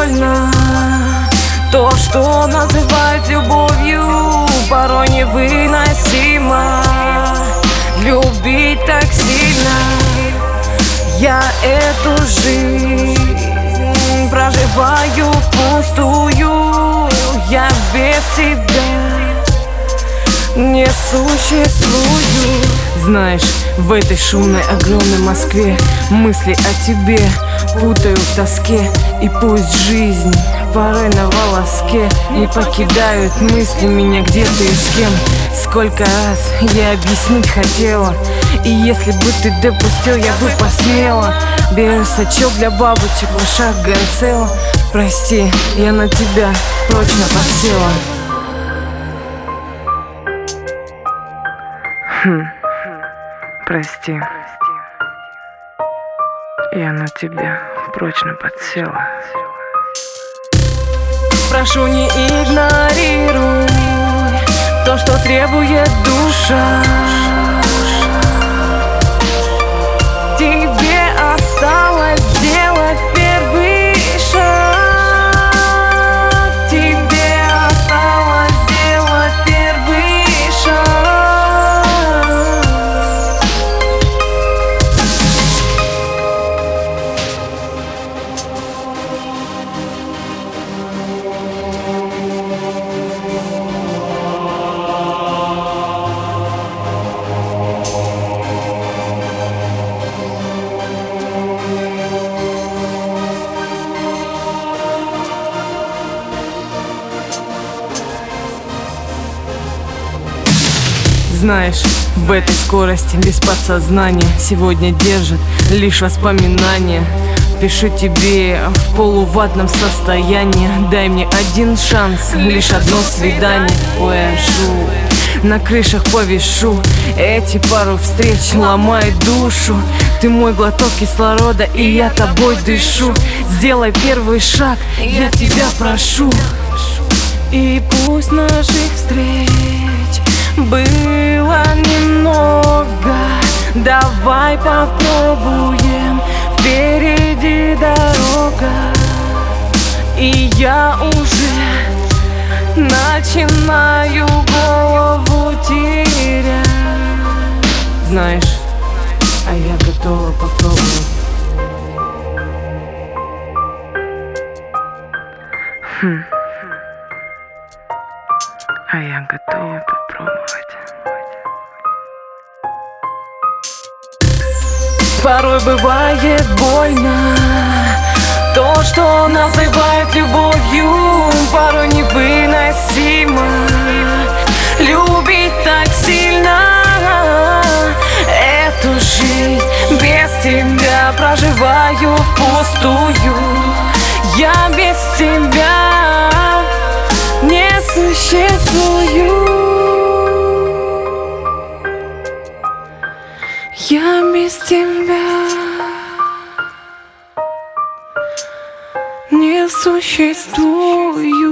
больно. То, что называют любовью, порой невыносимо. Любить так сильно. Я эту жизнь проживаю впустую. Я без тебя не существую. Знаешь, в этой шумной, огромной Москве мысли о тебе путаю в тоске. И пусть жизнь порой на волоске, не покидают мысли меня, где ты и с кем. Сколько раз я объяснить хотела, и если бы ты допустил, я бы посмела. Беру сачок для бабочек, в ушах горцела. Прости, я на тебя точно подсела. Прости, я на тебя прочно подсела. Прошу, не игнорируй то, что требует душа. Тебе осталось сделать первый шаг. Тебе осталось сделать первый шаг. Знаешь, в этой скорости без подсознания сегодня держит лишь воспоминания. Пишу тебе в полуватном состоянии. Дай мне один шанс, лишь одно свидание. Уэшу, на крышах повешу. Эти пару встреч ломают душу. Ты мой глоток кислорода, и я тобой дышу. Сделай первый шаг, я тебя прошу. И пусть наших встреч было немного, давай попробуем, впереди дорога. И я уже начинаю голову терять. Знаешь, а я готова попробовать. А я готова попробовать. Порой бывает больно. То, что называют любовью, порой невыносимо. Любить так сильно. Эту жизнь без тебя проживаю впустую. Я без тебя не существую. Я без тебя не существую.